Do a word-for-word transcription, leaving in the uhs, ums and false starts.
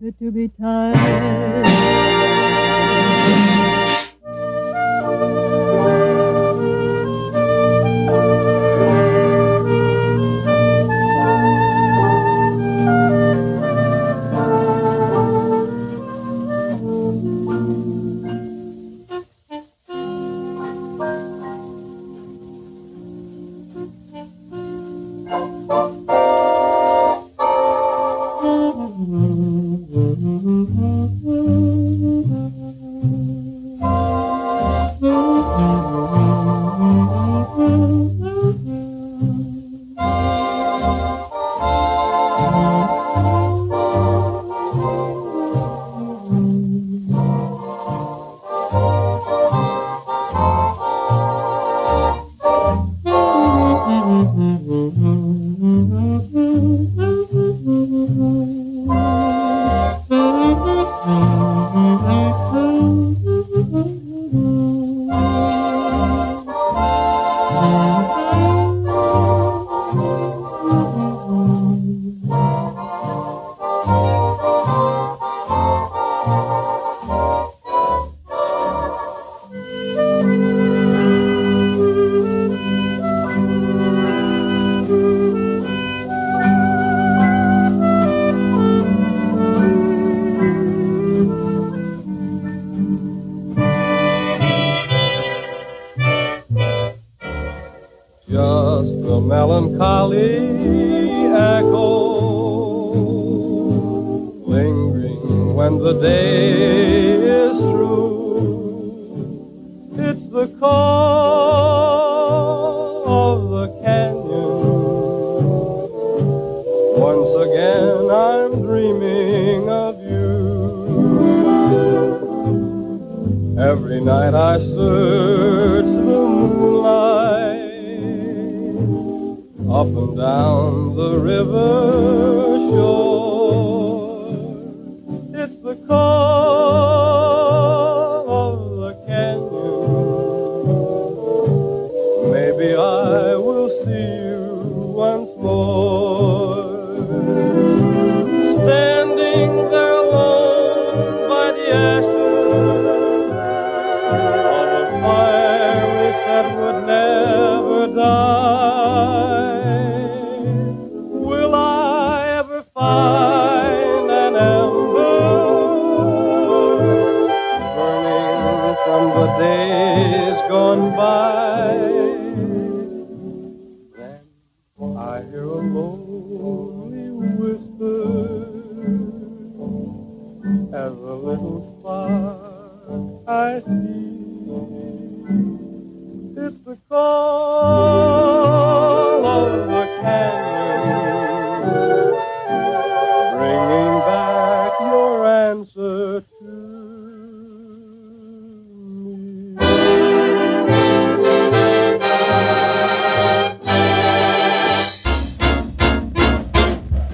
fit to be tied. Just a melancholy echo, lingering when the day is through. It's the call of the canyon. Once again I'm dreaming of you. Every night I search the moonlight, up and down the river shore. It's the call of the canyon. Maybe I will see you once more. Standing there alone by the ashes of a fire we said would never die. Will I ever find an ember burning from the days gone by? Then I hear a lonely whisper as a little spark I see. It's the call